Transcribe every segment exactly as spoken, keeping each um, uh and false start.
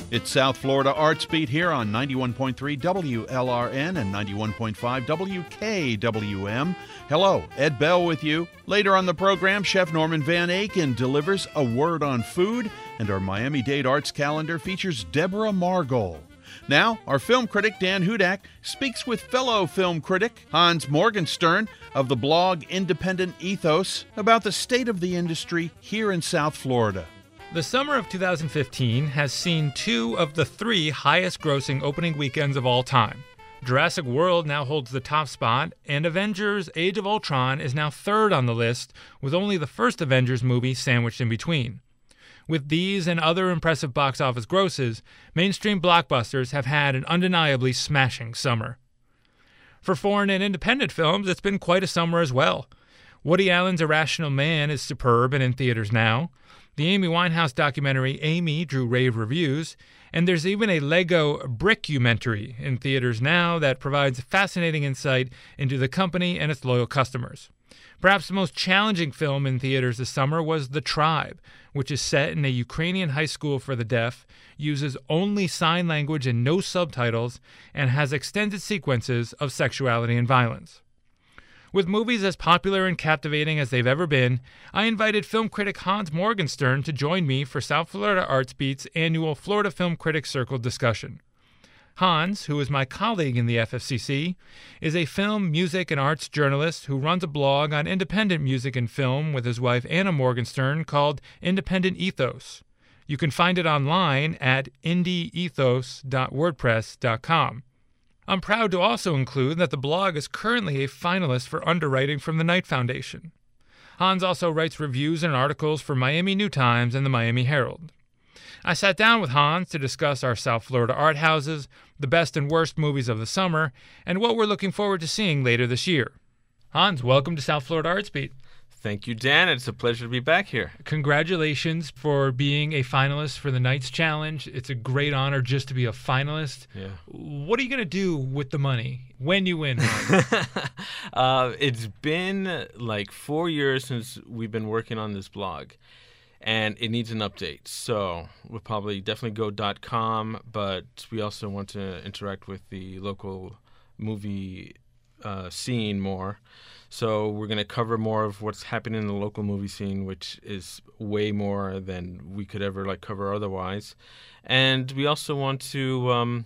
It's South Florida Arts Beat here on ninety-one point three W L R N and ninety-one point five W K W M. Hello, Ed Bell with you. Later on the program, Chef Norman Van Aken delivers A Word on Food, and our Miami-Dade Arts Calendar features Deborah Margol. Now, our film critic Dan Hudak speaks with fellow film critic Hans Morgenstern of the blog Independent Ethos about the state of the industry here in South Florida. The summer of two thousand fifteen has seen two of the three highest-grossing opening weekends of all time. Jurassic World now holds the top spot, and Avengers Age of Ultron is now third on the list, with only the first Avengers movie sandwiched in between. With these and other impressive box office grosses, mainstream blockbusters have had an undeniably smashing summer. For foreign and independent films, it's been quite a summer as well. Woody Allen's Irrational Man is superb and in theaters now. The Amy Winehouse documentary Amy drew rave reviews, and there's even a Lego Brickumentary in theaters now that provides fascinating insight into the company and its loyal customers. Perhaps the most challenging film in theaters this summer was The Tribe, which is set in a Ukrainian high school for the deaf, uses only sign language and no subtitles, and has extended sequences of sexuality and violence. With movies as popular and captivating as they've ever been, I invited film critic Hans Morgenstern to join me for South Florida Arts Beat's annual Florida Film Critics Circle discussion. Hans, who is my colleague in the F F C C, is a film, music, and arts journalist who runs a blog on independent music and film with his wife Anna Morgenstern called Independent Ethos. You can find it online at indie ethos dot wordpress dot com. I'm proud to also include that the blog is currently a finalist for underwriting from the Knight Foundation. Hans also writes reviews and articles for Miami New Times and the Miami Herald. I sat down with Hans to discuss our South Florida art houses, the best and worst movies of the summer, and what we're looking forward to seeing later this year. Hans, welcome to South Florida Arts Beat. Thank you, Dan. It's a pleasure to be back here. Congratulations for being a finalist for the Knights Challenge. It's a great honor just to be a finalist. Yeah. What are you going to do with the money when you win? uh, it's been like four years since we've been working on this blog, and it needs an update. So we'll probably definitely go .com, but we also want to interact with the local movie uh, scene more. So we're going to cover more of what's happening in the local movie scene, which is way more than we could ever like cover otherwise. And we also want to um,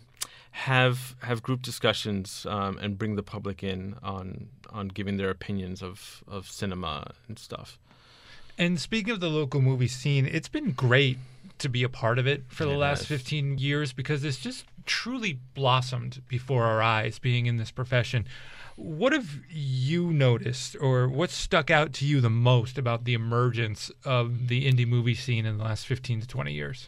have have group discussions um, and bring the public in on on giving their opinions of, of cinema and stuff. And speaking of the local movie scene, it's been great to be a part of it for the It last has. fifteen years because it's just truly blossomed before our eyes being in this profession. What have you noticed or what stuck out to you the most about the emergence of the indie movie scene in the last fifteen to twenty years?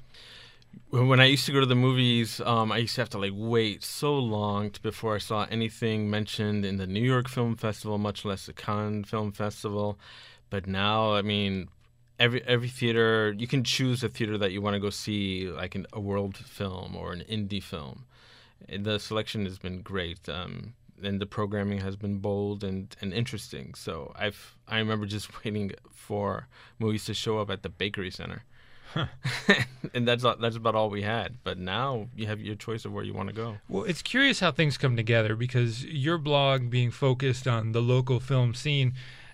When I used to go to the movies, um, I used to have to like wait so long to, before I saw anything mentioned in the New York Film Festival, much less the Cannes Film Festival. But now, I mean, every every theater, you can choose a theater that you want to go see, like an, a world film or an indie film. And the selection has been great. Um, and the programming has been bold and, and interesting. So I've I remember just waiting for movies to show up at the Bakery Center. Huh. And that's that's about all we had. But now you have your choice of where you want to go. Well, it's curious how things come together because your blog being focused on the local film scene,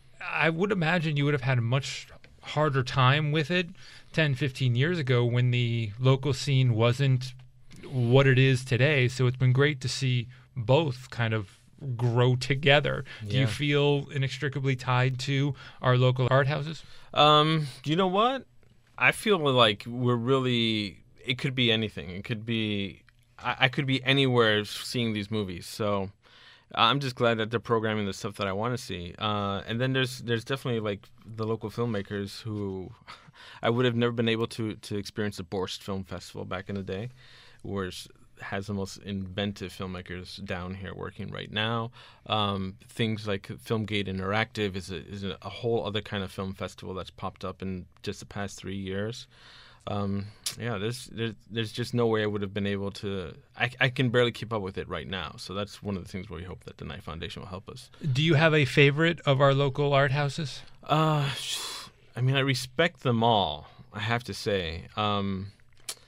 I would imagine you would have had a much harder time with it ten, fifteen years ago when the local scene wasn't what it is today. So it's been great to see both kind of grow together. Do Yeah. you feel inextricably tied to our local art houses? Um, you know what? I feel like we're really, it could be anything. It could be, I, I could be anywhere seeing these movies. So I'm just glad that they're programming the stuff that I want to see. Uh, and then there's there's definitely like the local filmmakers who I would have never been able to, to experience the Borscht Film Festival back in the day, which has the most inventive filmmakers down here working right now. Um, things like Filmgate Interactive is a, is a whole other kind of film festival that's popped up in just the past three years. Um, yeah, there's, there's there's just no way I would have been able to. I, I can barely keep up with it right now. So that's one of the things where we hope that the Knight Foundation will help us. Do you have a favorite of our local art houses? Uh, I mean, I respect them all, I have to say. Um,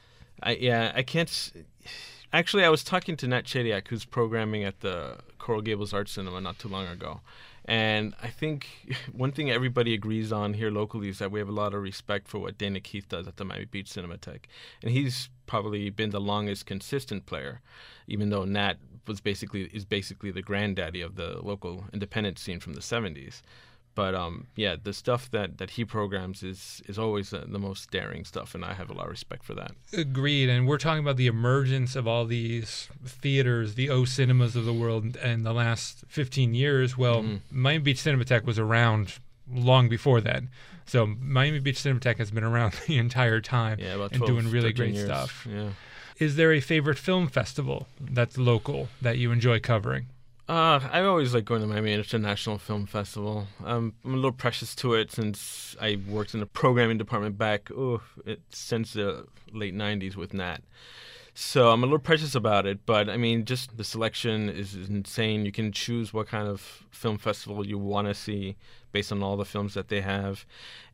I yeah, I can't. s- Actually, I was talking to Nat Chediak, who's programming at the Coral Gables Art Cinema not too long ago. And I think one thing everybody agrees on here locally is that we have a lot of respect for what Dana Keith does at the Miami Beach Cinematheque. And he's probably been the longest consistent player, even though Nat was basically is basically the granddaddy of the local independent scene from the seventies. But um, yeah, the stuff that, that he programs is is always uh, the most daring stuff, and I have a lot of respect for that. Agreed. And we're talking about the emergence of all these theaters, the O cinemas of the world, in the last fifteen years. Well, Mhm. Miami Beach Cinematheque was around long before that. So Miami Beach Cinematheque has been around the entire time Yeah, about and twelve, doing really thirteen great years. stuff. Yeah. Is there a favorite film festival that's local that you enjoy covering? Uh, I always like going to Miami International Film Festival. Um, I'm a little precious to it since I worked in the programming department back oh, it, since the late nineties with Nat. So I'm a little precious about it, but I mean, just the selection is, is insane. You can choose what kind of film festival you want to see based on all the films that they have.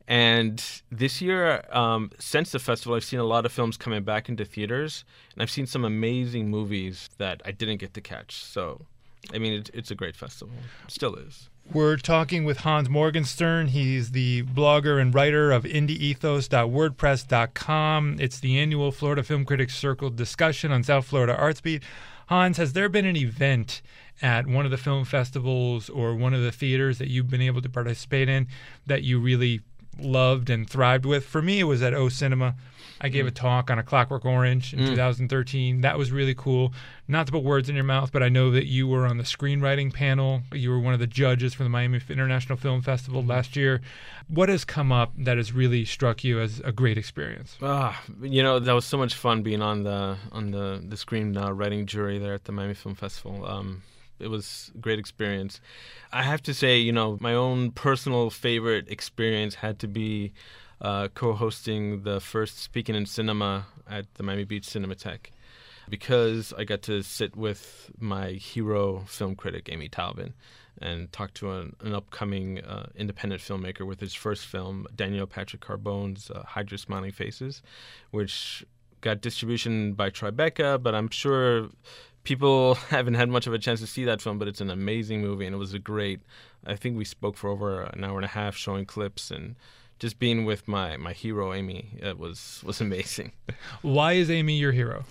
And this year, um, since the festival, I've seen a lot of films coming back into theaters, and I've seen some amazing movies that I didn't get to catch. So, I mean, it, it's a great festival. It still is. We're talking with Hans Morgenstern. He's the blogger and writer of indie ethos dot wordpress dot com. It's the annual Florida Film Critics Circle discussion on South Florida Artsbeat. Hans, has there been an event at one of the film festivals or one of the theaters that you've been able to participate in that you really loved and thrived with? For me, it was at O Cinema. I gave a talk on A Clockwork Orange in Mm. two thousand thirteen. That was really cool. Not to put words in your mouth, but I know that you were on the screenwriting panel. You were one of the judges for the Miami International Film Festival last year. What has come up that has really struck you as a great experience? Ah, you know, that was so much fun being on the on the the screen uh, writing jury there at the Miami Film Festival. Um, it was a great experience. I have to say, you know, my own personal favorite experience had to be uh, co-hosting the first Speaking in Cinema at the Miami Beach Cinematheque, because I got to sit with my hero film critic, Amy Taubin, and talk to an, an upcoming uh, independent filmmaker with his first film, Daniel Patrick Carbone's uh, Hide Your Smiling Faces, which got distribution by Tribeca, but I'm sure people haven't had much of a chance to see that film, but it's an amazing movie, and it was a great, I think we spoke for over an hour and a half showing clips, and just being with my, my hero, Amy, it was, was amazing. Why is Amy your hero?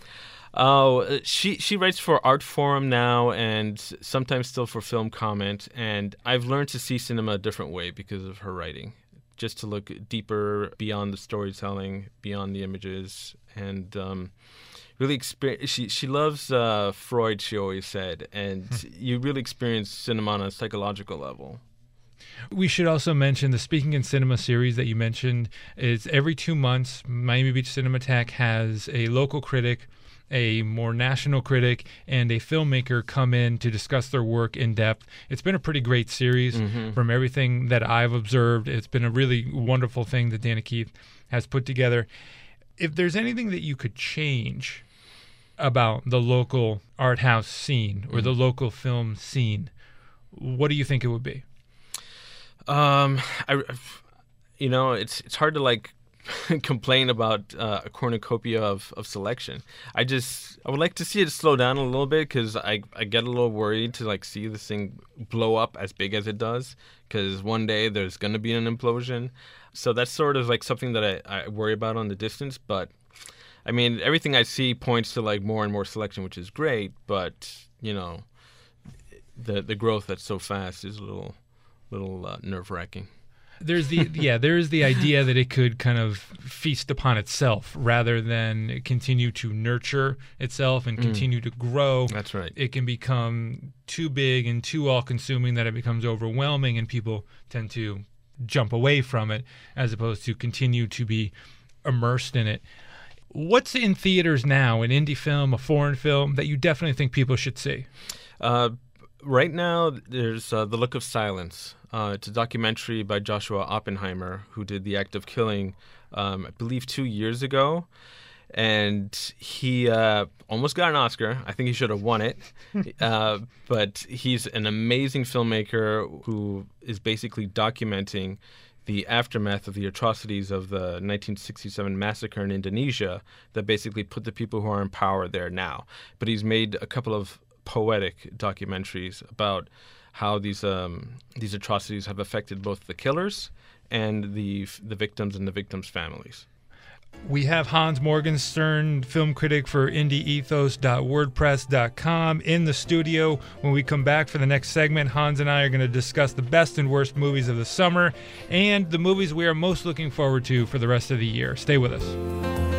Oh, she she writes for Art Forum now, and sometimes still for Film Comment. And I've learned to see cinema a different way because of her writing, just to look deeper beyond the storytelling, beyond the images, and um, really experience. She she loves uh, Freud. She always said, and you really experience cinema on a psychological level. We should also mention the Speaking in Cinema series that you mentioned. Is every two months, Miami Beach Cinematheque has a local critic, a more national critic, and a filmmaker come in to discuss their work in depth. It's been a pretty great series Mm-hmm. from everything that I've observed. It's been a really wonderful thing that Dana Keith has put together. If there's anything that you could change about the local art house scene or Mm-hmm. the local film scene, what do you think it would be? Um, I, you know, it's it's hard to like complain about uh, a cornucopia of, of selection. I just I would like to see it slow down a little bit, because I I get a little worried to like see this thing blow up as big as it does, because one day there's gonna be an implosion. So that's sort of like something that I, I worry about on the distance. But I mean, everything I see points to like more and more selection, which is great. But you know, the the growth that's so fast is a little. little uh, nerve-wracking. There's the yeah, there's the idea that it could kind of feast upon itself rather than continue to nurture itself and continue to grow. That's right. It can become too big and too all-consuming that it becomes overwhelming, and people tend to jump away from it as opposed to continue to be immersed in it. What's in theaters now, an indie film, a foreign film, that you definitely think people should see? Uh, right now, there's uh, The Look of Silence. Uh, it's a documentary by Joshua Oppenheimer, who did The Act of Killing, um, I believe, two years ago. And he uh, almost got an Oscar. I think he should have won it. uh, but he's an amazing filmmaker who is basically documenting the aftermath of the atrocities of the nineteen sixty-seven massacre in Indonesia that basically put the people who are in power there now. But he's made a couple of poetic documentaries about how these um, these atrocities have affected both the killers and the the victims and the victims' families. We have Hans Morgenstern, film critic for indie ethos dot wordpress dot com, in the studio. When we come back for the next segment, Hans and I are going to discuss the best and worst movies of the summer and the movies we are most looking forward to for the rest of the year. Stay with us.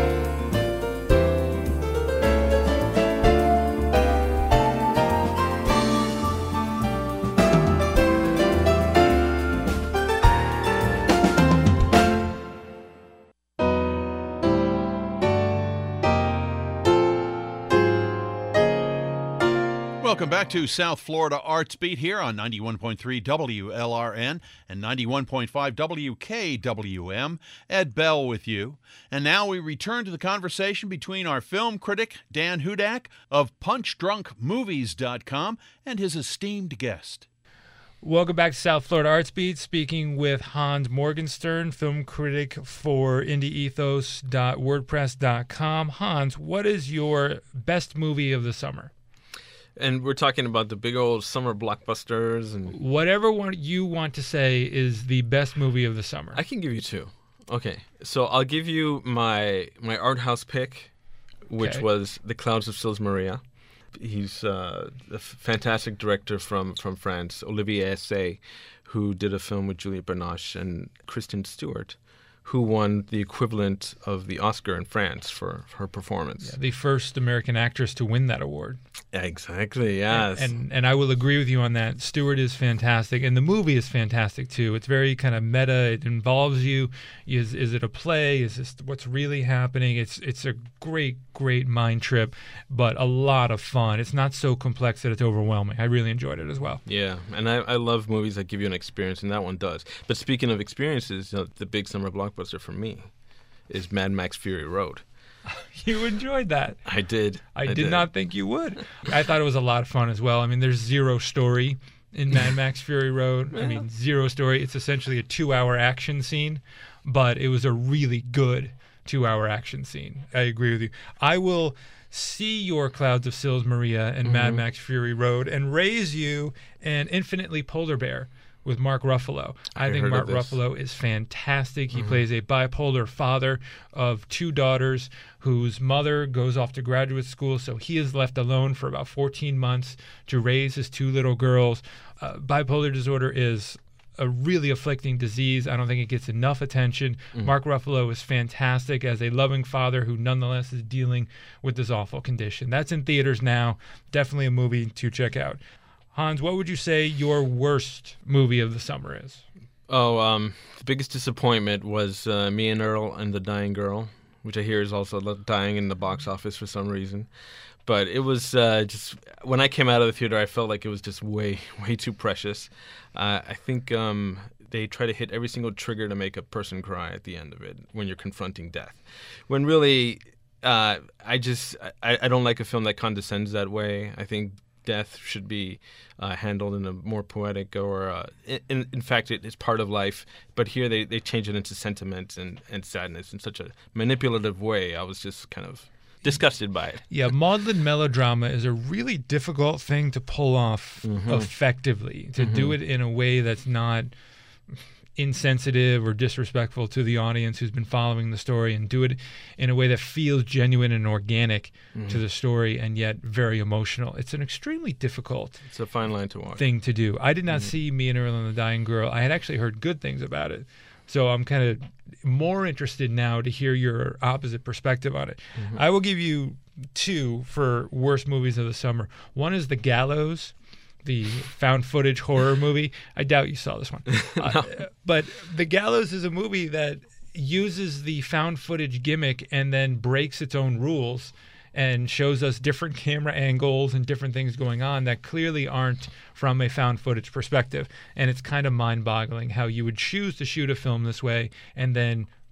Welcome back to South Florida Arts Beat here on ninety-one point three W L R N and ninety-one point five W K W M. Ed Bell with you. And now we return to the conversation between our film critic, Dan Hudak of punch drunk movies dot com, and his esteemed guest. Welcome back to South Florida Arts Beat, speaking with Hans Morgenstern, film critic for indie ethos dot wordpress dot com. Hans, what is your best movie of the summer? And we're talking about the big old summer blockbusters and whatever one you want to say is the best movie of the summer. I can give you two. Okay, so I'll give you my my art house pick, which Okay. was The Clouds of Sils Maria. He's uh, a f- fantastic director from, from France, Olivier Assayas, who did a film with Juliette Binoche and Kristen Stewart, who won the equivalent of the Oscar in France for, for her performance. Yeah, the first American actress to win that award. Exactly, yes. And, and and I will agree with you on that. Stewart is fantastic, and the movie is fantastic too. It's very kind of meta. It involves you. Is is it a play? Is this what's really happening? It's it's a great great mind trip, but a lot of fun. It's not so complex that it's overwhelming. I really enjoyed it as well. Yeah, and I, I love movies that give you an experience, and that one does. But speaking of experiences, you know, the big summer blockbuster for me is Mad Max Fury Road. You enjoyed that. I did. I, I did, did not think you would. I thought it was a lot of fun as well. I mean, there's zero story in Mad Max Fury Road. I mean, zero story. It's essentially a two-hour action scene, but it was a really good two-hour action scene. I agree with you. I will see your Clouds of Sils Maria and mm-hmm. Mad Max Fury Road and raise you an Infinitely Polar Bear with Mark Ruffalo. I, I think Mark Ruffalo is fantastic. He mm-hmm. plays a bipolar father of two daughters whose mother goes off to graduate school, so he is left alone for about fourteen months to raise his two little girls. Uh, bipolar disorder is a really afflicting disease. I don't think it gets enough attention. Mm. Mark Ruffalo is fantastic as a loving father who nonetheless is dealing with this awful condition. That's in theaters now. Definitely a movie to check out. Hans, what would you say your worst movie of the summer is? Oh, um, the biggest disappointment was uh, Me and Earl and the Dying Girl, which I hear is also dying in the box office for some reason. But it was uh, just, when I came out of the theater, I felt like it was just way, way too precious. Uh, I think um, they try to hit every single trigger to make a person cry at the end of it when you're confronting death. When really, uh, I just, I, I don't like a film that condescends that way. I think death should be uh, handled in a more poetic or, uh, in, in fact, it is part of life. But here they, they change it into sentiment and, and sadness in such a manipulative way. I was just kind of disgusted by it. Yeah, maudlin melodrama is a really difficult thing to pull off mm-hmm. effectively, to mm-hmm. do it in a way that's not insensitive or disrespectful to the audience who's been following the story, and do it in a way that feels genuine and organic mm-hmm. to the story and yet very emotional. It's an extremely difficult it's a fine line to walk. thing to do. I did not mm-hmm. see Me and Earl and the Dying Girl. I had actually heard good things about it. So I'm kind of more interested now to hear your opposite perspective on it. Mm-hmm. I will give you two for worst movies of the summer. One is The Gallows, the found footage horror movie. I doubt you saw this one. no. uh, but The Gallows is a movie that uses the found footage gimmick and then breaks its own rules and shows us different camera angles and different things going on that clearly aren't from a found footage perspective. And it's kind of mind-boggling how you would choose to shoot a film this way and then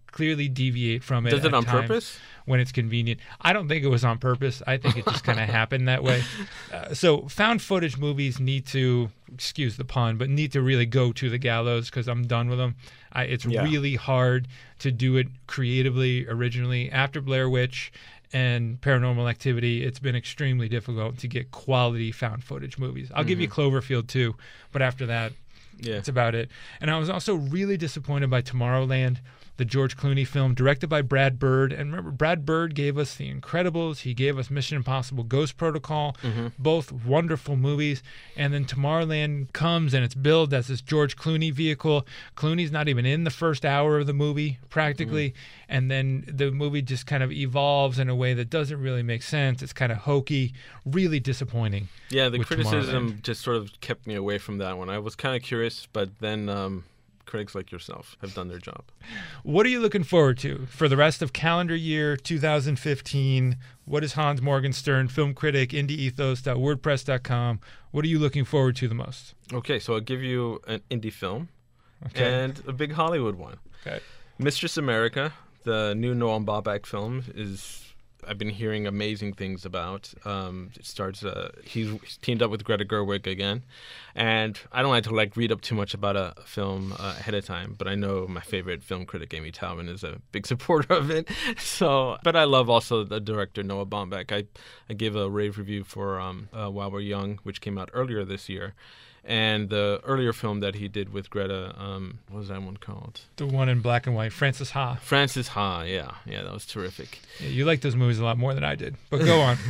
clearly deviate from it. Does it at on times purpose? When it's convenient. I don't think it was on purpose. I think it just kind of happened that way. Uh, so found footage movies need to, excuse the pun, but need to really go to the gallows because I'm done with them. I, it's Yeah. really hard to do it creatively, originally. After Blair Witch and Paranormal Activity, it's been extremely difficult to get quality found footage movies. I'll give you Cloverfield too, but after that, Yeah. that's about it. And I was also really disappointed by Tomorrowland, the George Clooney film, directed by Brad Bird. And remember, Brad Bird gave us The Incredibles. He gave us Mission Impossible Ghost Protocol, both wonderful movies. And then Tomorrowland comes and it's billed as this George Clooney vehicle. Clooney's not even in the first hour of the movie, practically. And then the movie just kind of evolves in a way that doesn't really make sense. It's kind of hokey, really disappointing. Yeah, the with criticism Tomorrowland. just sort of kept me away from that one. I was kind of curious, but then um, critics like yourself have done their job. What are you looking forward to for the rest of calendar year two thousand fifteen? What is Hans Morgenstern, film critic, indie ethos dot wordpress dot com? What are you looking forward to the most? Okay, so I'll give you an indie film Okay. and a big Hollywood one. Okay. Mistress America, the new Noam Baumbach film, is I've been hearing amazing things about. Um, it starts. Uh, he's, he's teamed up with Greta Gerwig again, and I don't like to like read up too much about a film uh, ahead of time. But I know my favorite film critic Amy Taubin is a big supporter of it. So, but I love also the director Noah Baumbach. I I gave a rave review for um, uh, While We're Young, which came out earlier this year. And the earlier film that he did with Greta, um, what was that one called? The one in black and white, Francis Ha. Francis Ha, yeah. Yeah, that was terrific. Yeah, you like those movies a lot more than I did, but go on.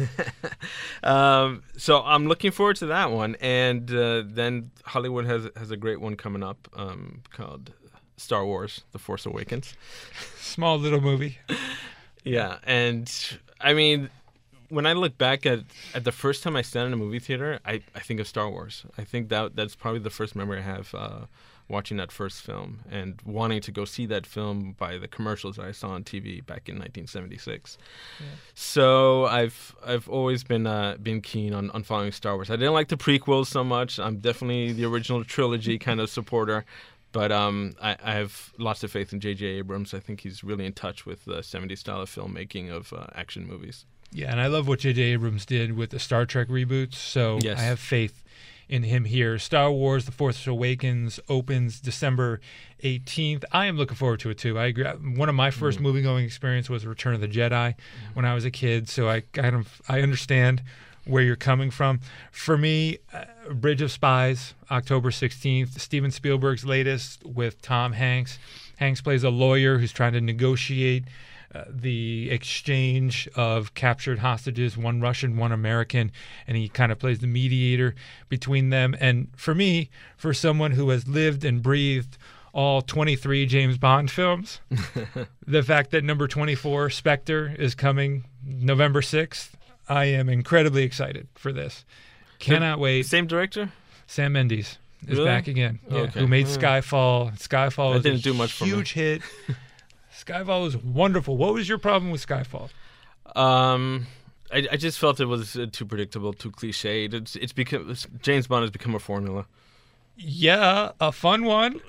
um, so I'm looking forward to that one. And uh, then Hollywood has has a great one coming up um, called Star Wars, The Force Awakens. Small little movie. Yeah, and I mean, when I look back at, at the first time I sat in a movie theater, I, I think of Star Wars. I think that that's probably the first memory I have uh, watching that first film and wanting to go see that film by the commercials that I saw on T V back in nineteen seventy-six. Yeah. So I've I've always been uh, been keen on, on following Star Wars. I didn't like the prequels so much. I'm definitely the original trilogy kind of supporter. But um, I, I have lots of faith in J J Abrams. I think he's really in touch with the seventies style of filmmaking of uh, action movies. Yeah, and I love what J J Abrams did with the Star Trek reboots, so Yes. I have faith in him here. Star Wars: The Force Awakens opens December eighteenth. I am looking forward to it, too. I agree. One of my first Mm. movie-going experience was Return of the Jedi when I was a kid, so I kind of I understand where you're coming from. For me, uh, Bridge of Spies, October sixteenth, Steven Spielberg's latest with Tom Hanks. Hanks plays a lawyer who's trying to negotiate Uh, the exchange of captured hostages, one Russian, one American, and he kind of plays the mediator between them. And for me, for someone who has lived and breathed all twenty-three James Bond films, the fact that number twenty-four, Spectre, is coming November sixth, I am incredibly excited for this. Cannot wait. Same director? Sam Mendes is Really? back again, yeah, Okay. who made Yeah. Skyfall. Skyfall That was a didn't do much for me. huge hit. Skyfall was wonderful. What was your problem with Skyfall? Um, I, I just felt it was uh, too predictable, too cliched. It's it's become it's, James Bond has become a formula. Yeah, a fun one.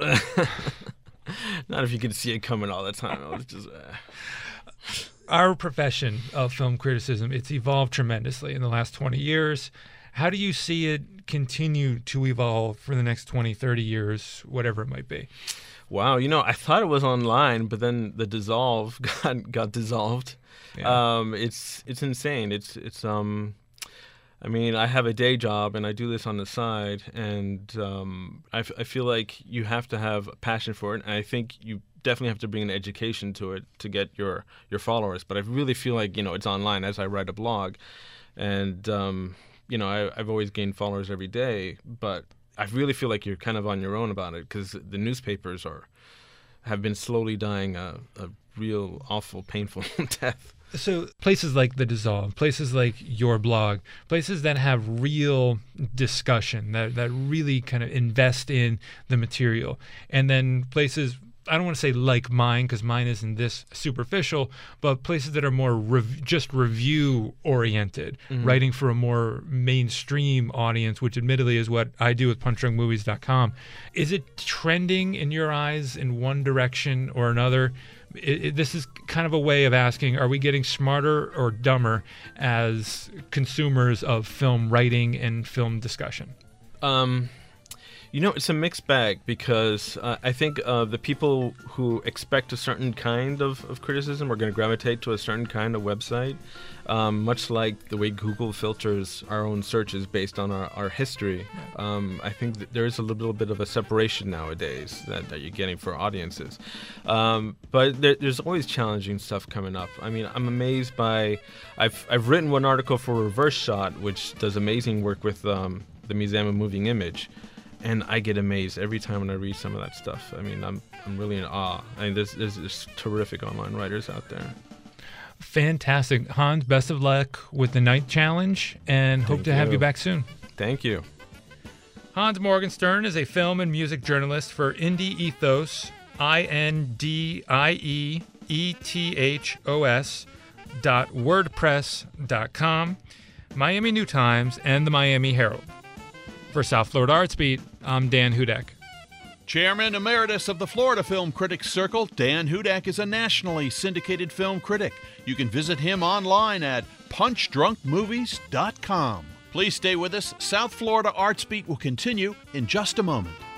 Not if you can see it coming all the time. It's just uh. Our profession of film criticism, it's evolved tremendously in the last twenty years. How do you see it continue to evolve for the next twenty, thirty years, whatever it might be? Wow, you know, I thought it was online, but then the dissolve got got dissolved. Yeah. Um, it's it's insane. It's it's um, I mean, I have a day job and I do this on the side, and um, I, f- I feel like you have to have a passion for it, and I think you definitely have to bring an education to it to get your your followers. But I really feel like, you know, it's online as I write a blog, and um, you know, I, I've always gained followers every day, but I really feel like you're kind of on your own about it because the newspapers are have been slowly dying a, a real awful, painful death. So places like The Dissolve, places like your blog, places that have real discussion, that, that really kind of invest in the material, and then places, I don't want to say like mine because mine isn't this superficial, but places that are more rev- just review oriented, Mhm. writing for a more mainstream audience, which admittedly is what I do with punch drunk movies dot com. Is it trending in your eyes in one direction or another It, it, this is kind of a way of asking, are we getting smarter or dumber as consumers of film writing and film discussion? Um, you know, it's a mixed bag because uh, I think uh, the people who expect a certain kind of, of criticism are going to gravitate to a certain kind of website, um, much like the way Google filters our own searches based on our, our history. Um, I think that there is a little bit of a separation nowadays that, that you're getting for audiences. Um, but there, there's always challenging stuff coming up. I mean, I'm amazed by... I've, I've written one article for Reverse Shot, which does amazing work with um, the Museum of Moving Image. And I get amazed every time when I read some of that stuff. I mean, I'm I'm really in awe. I mean, there's, there's, there's terrific online writers out there. Fantastic. Hans, best of luck with the Night Challenge, and hope Thank to have you. you back soon. Thank you. Hans Morgenstern is a film and music journalist for Indie Ethos, I N D I E E T H O S dot wordpress dot com, Miami New Times, and the Miami Herald. For South Florida Arts Beat, I'm Dan Hudak. Chairman Emeritus of the Florida Film Critics Circle, Dan Hudak is a nationally syndicated film critic. You can visit him online at punch drunk movies dot com. Please stay with us. South Florida Arts Beat will continue in just a moment.